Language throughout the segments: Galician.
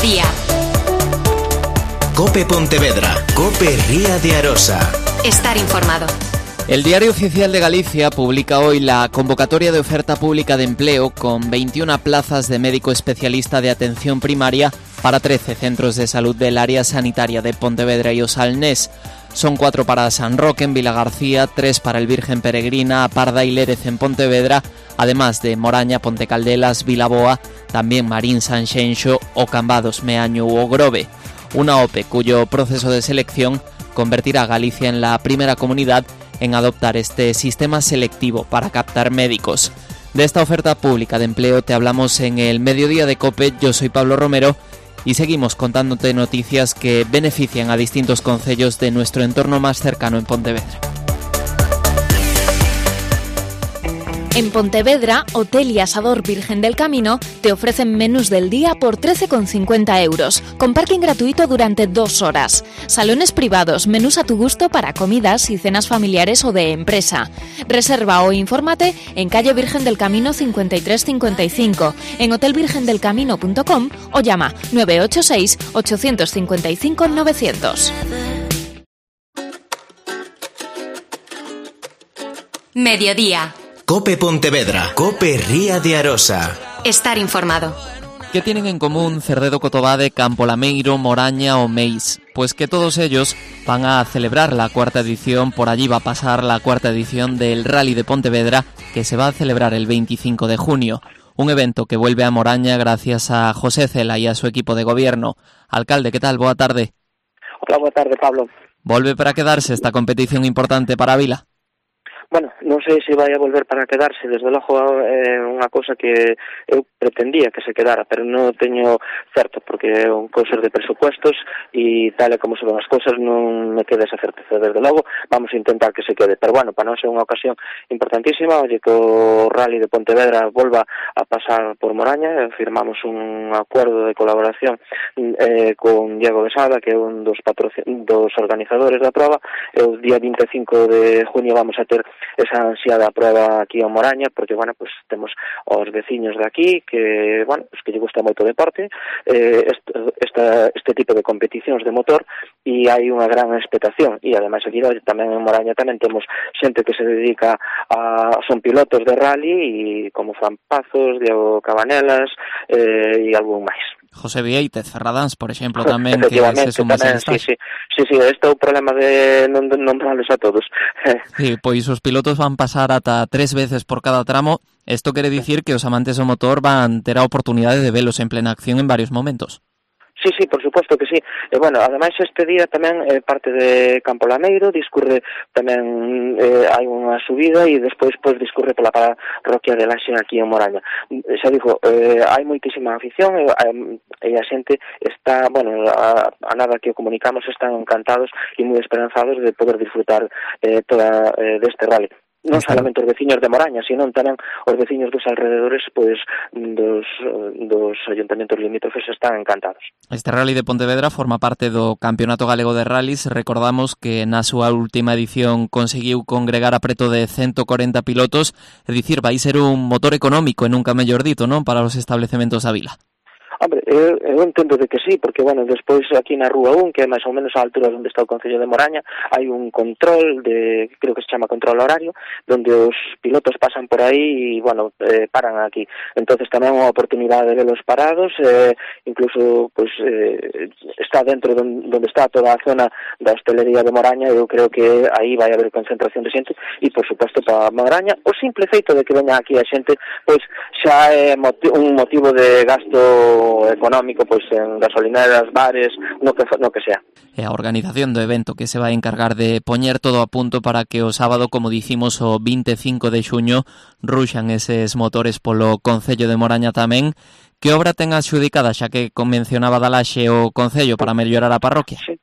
Mediodía. COPE Pontevedra. COPE Ría de Arosa. Estar informado. El Diario Oficial de Galicia publica hoy la convocatoria de oferta pública de empleo con 21 plazas de médico especialista de atención primaria para 13 centros de salud del área sanitaria de Pontevedra y O Salnés. Son 4 para San Roque en Vilagarcía, 3 para el Virgen Peregrina, Parda y Lérez en Pontevedra, además de Moraña, Pontecaldelas, Vilaboa, también Marín, Sanxenxo, o Cambados, Meaño u Ogrove. Una OPE cuyo proceso de selección convertirá a Galicia en la primera comunidad en adoptar este sistema selectivo para captar médicos. De esta oferta pública de empleo te hablamos en el Mediodía de COPE. Yo soy Pablo Romero y seguimos contándote noticias que benefician a distintos concellos de nuestro entorno más cercano en Pontevedra. En Pontevedra, Hotel y Asador Virgen del Camino te ofrecen menús del día por 13,50 €, con parking gratuito durante 2 horas. Salones privados, menús a tu gusto para comidas y cenas familiares o de empresa. Reserva o infórmate en calle Virgen del Camino 5355, en hotelvirgendelcamino.com o llama 986 855 900. Mediodía. COPE Pontevedra. COPE Ría de Arosa. Estar informado. ¿Qué tienen en común Cerdedo Cotobade, Campo Lameiro, Moraña o Meis? Pues que todos ellos van a celebrar la 4ª edición, por allí va a pasar la 4ª edición del Rally de Pontevedra, que se va a celebrar el 25 de junio. Un evento que vuelve a Moraña gracias a José Cela y a su equipo de gobierno. Alcalde, ¿qué tal? Boa tarde. Hola, boa tarde, Pablo. ¿Volve para quedarse esta competición importante para a Vila? Bueno, non sei se vai a volver para quedarse, desde logo é unha cousa que eu pretendía que se quedara, pero non teño certo, porque é un cousas de presupuestos e tal e como se ven as cousas non me queda esa certeza, desde logo vamos a intentar que se quede, pero bueno, para non ser unha ocasión importantísima, oye, que o Rally de Pontevedra volva a pasar por Moraña, firmamos un acuerdo de colaboración con Diego Besada, que é un dos organizadores da prova, e o día 25 de junio vamos a ter esa ansiada prueba aquí en Moraña, porque, bueno, pues temos os veciños de aquí que, bueno, pues que lle gusta moito o deporte, este tipo de competicións de motor, e hai unha gran expectación, e ademais aquí tamén en Moraña tamén temos xente que se dedica son pilotos de rally, e como Fran Pazos, Diego Cabanelas e algún máis. José Vieitez, Ferradáns, por exemplo, tamén, que se suma a esta. Sí, este é o problema de non darles a todos. Sí, pois os pilotos van pasar ata 3 veces por cada tramo. Isto quere dicir que os amantes do motor van ter a oportunidade de velos en plena acción en varios momentos. Sí, por suposto que sí. E, bueno, ademais este día tamén parte de Campo Lameiro, discurre tamén, hai unha subida e despois pois discurre pola parroquia de Laxe aquí en Moraña. Xa digo, hai moitísima afición e a xente está, bueno, a nada que o comunicamos están encantados e moi esperanzados de poder disfrutar toda deste rally. Non solamente os veciños de Moraña, sino tamén os veciños dos alrededores, pois dos ayuntamentos limítrofes están encantados. Este Rally de Pontevedra forma parte do Campeonato Galego de Rallys. Recordamos que na súa última edición conseguiu congregar a preto de 140 pilotos, é dicir, vai ser un motor económico e nunca mellor dito, non, para os establecementos da vila. Hombre, eu entendo de que sí, porque, bueno, despois aquí na Rúa 1, que é máis ou menos a altura onde está o Concello de Moraña, hai un control creo que se chama control horario, donde os pilotos pasan por aí e, bueno, paran aquí. Entonces tamén é unha oportunidade de velos parados, incluso, pois, está dentro donde está toda a zona da hostelería de Moraña, eu creo que aí vai haber concentración de xente e, por suposto, para Moraña, o simple feito de que veña aquí a xente, pois, xa é un motivo de gasto económico, pois en gasolineras, bares, no que sea. E a organización do evento que se vai encargar de poñer todo a punto para que o sábado, como dicimos, o 25 de xuño, ruxan eses motores polo Concello de Moraña tamén. Que obra ten adxudicada, xa que mencionaba da Laxe o Concello, para mellorar a parroquia? Sí.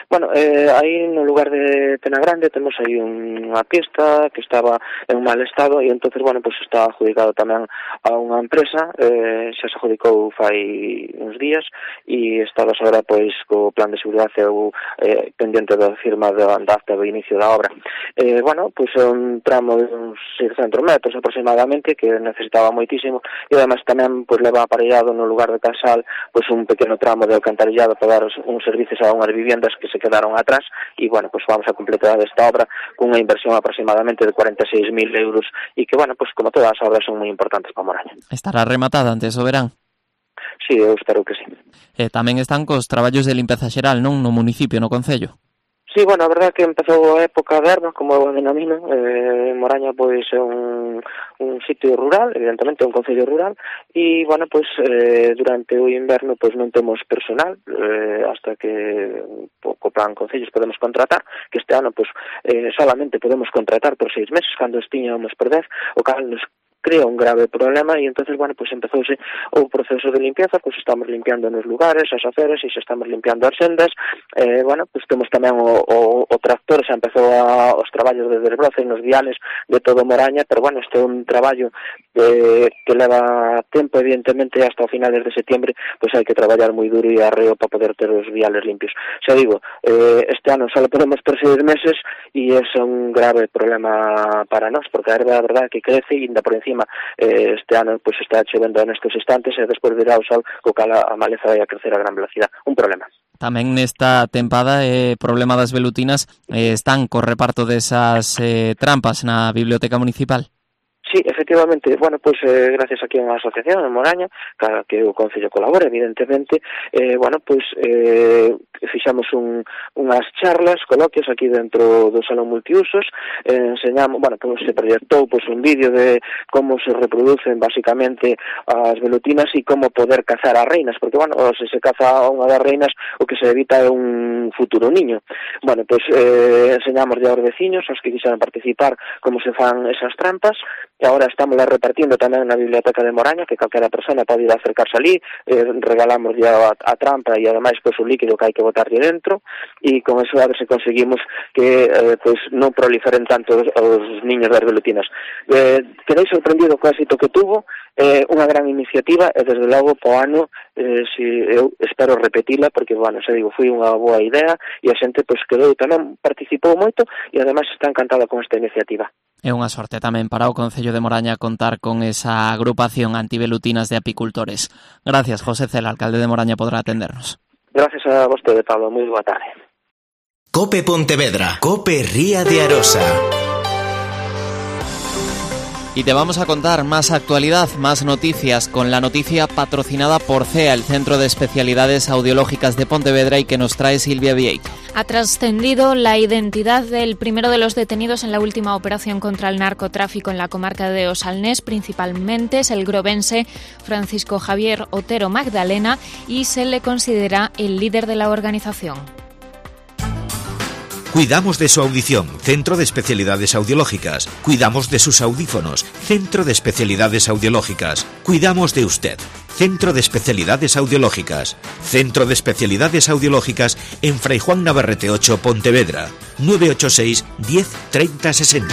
Bueno, aí no lugar de Penagrande temos aí unha pista que estaba en mal estado e entonces, bueno, pues está adjudicado tamén a unha empresa, xa se adjudicou fai uns días e estamos agora pois co plan de seguridade pendiente da firma da acta do inicio da obra. Bueno, pois é un tramo de uns 600 metros aproximadamente que necesitaba moitísimo e además tamén pois leva aparellado no lugar de Casal pois un pequeno tramo de alcantarillado para dar uns servicios a unhas viviendas que se quedaron atrás e, bueno, pues vamos a completar esta obra cunha inversión aproximadamente de 46.000 euros e que, bueno, pues como todas as obras son moi importantes para Moraña. Estará rematada antes do verán? Sí, eu espero que sí. Tamén están cos traballos de limpeza xeral, non? No municipio, no concello. Sí, bueno, a verdade que empezou a época de erva, como eu denomino. Moraña pois é un sitio rural, evidentemente un concello rural, e, bueno, pois durante o inverno pois non temos personal, hasta que co plan concellos podemos contratar, que este ano pois solamente podemos contratar por 6 meses, cando estiñamos por 10, o cal nos crea un grave problema e entonces, bueno, pues empezouse o proceso de limpieza, pues estamos limpiando nos lugares, as aceras e se estamos limpiando as sendas, bueno, pues temos tamén o tractor, xa empezou os traballos de desbroce nos viales de todo Moraña, pero bueno, este é un traballo que leva tempo, evidentemente, hasta o finales de septiembre, pues hai que traballar moi duro e arreo para poder ter os viales limpios. Xa digo, este ano só podemos ter 6 meses e é un grave problema para nós, porque a verdade que crece e ainda por encima este ano pues está chovendo nestes instantes e despois virá o sol co cal a maleza vai a crecer a gran velocidade. Un problema. Tamén nesta tempada, problema das velutinas, están co reparto desas trampas na biblioteca municipal. Sí, efectivamente, bueno, pues gracias aquí a unha asociación en Moraña, que o Concello colabora, evidentemente, bueno, pues fixamos unhas charlas, coloquios aquí dentro do salón multiusos, enseñamos, bueno, pues se proyectou pues un vídeo de como se reproducen basicamente as velutinas e como poder cazar as reinas, porque, bueno, se caza unha das reinas, o que se evita é un futuro niño. Bueno, pues enseñamos ya aos veciños, aos que quixeran participar, como se fan esas trampas. E agora estamos repartindo tamén na biblioteca de Moraña, que calquera persona pode ir a acercarse ali, regalamos ya a trampa e ademais pues, o líquido que hai que botarlle dentro, e con eso a ver se conseguimos que pues, non proliferen tanto os niños das velutinas. Quedei sorprendido co éxito que tuvo, unha gran iniciativa e desde logo po ano si eu espero repetila porque, bueno, xa digo, foi unha boa idea e a xente pues, quedou tamén, participou moito e ademais está encantada con esta iniciativa. É unha sorte tamén para o Concello de Moraña contar con esa agrupación antivelutinas de apicultores. Gracias, José Cela, alcalde de Moraña, podrá atendernos. Gracias a vostede, Pablo. Moi boa tarde. Cope Pontevedra. Cope Ría de Arosa. Y te vamos a contar más actualidad, más noticias, con la noticia patrocinada por CEA, el Centro de Especialidades Audiológicas de Pontevedra, y que nos trae Silvia Vieito. Ha trascendido la identidad del primero de los detenidos en la última operación contra el narcotráfico en la comarca de Osalnés, principalmente es el grobense Francisco Javier Otero Magdalena, y se le considera el líder de la organización. Cuidamos de su audición, Centro de Especialidades Audiológicas. Cuidamos de sus audífonos, Centro de Especialidades Audiológicas. Cuidamos de usted, Centro de Especialidades Audiológicas. Centro de Especialidades Audiológicas en Fray Juan Navarrete 8, Pontevedra. 986 10 30 60.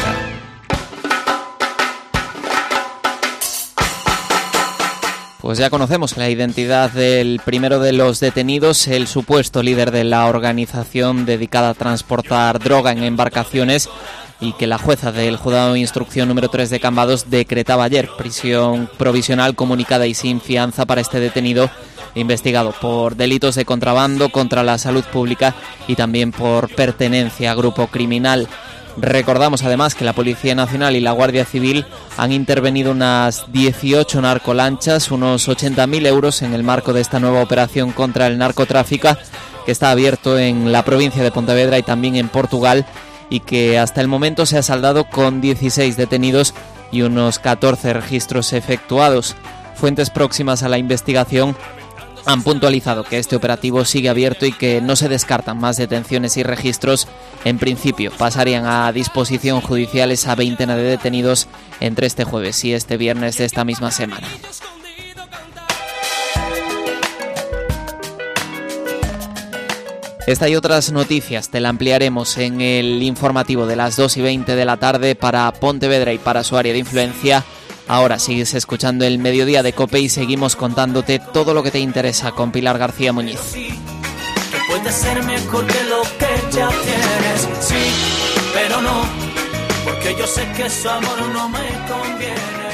Pues ya conocemos la identidad del primero de los detenidos, el supuesto líder de la organización dedicada a transportar droga en embarcaciones, y que la jueza del Juzgado de Instrucción número 3 de Cambados decretaba ayer prisión provisional comunicada y sin fianza para este detenido, investigado por delitos de contrabando contra la salud pública y también por pertenencia a grupo criminal. Recordamos además que la Policía Nacional y la Guardia Civil han intervenido unas 18 narcolanchas, unos 80.000 euros en el marco de esta nueva operación contra el narcotráfico, que está abierto en la provincia de Pontevedra y también en Portugal, y que hasta el momento se ha saldado con 16 detenidos y unos 14 registros efectuados. Fuentes próximas a la investigación han puntualizado que este operativo sigue abierto y que no se descartan más detenciones y registros. En principio pasarían a disposición judicial esa veintena de detenidos entre este jueves y este viernes de esta misma semana. Esta y otras noticias te la ampliaremos en el informativo de las 2:20 de la tarde para Pontevedra y para su área de influencia. Ahora sigues escuchando el Mediodía de COPE y seguimos contándote todo lo que te interesa con Pilar García Muñiz. Que puede ser mejor que lo que ya tienes, sí, pero no, porque yo sé que su amor no me conviene.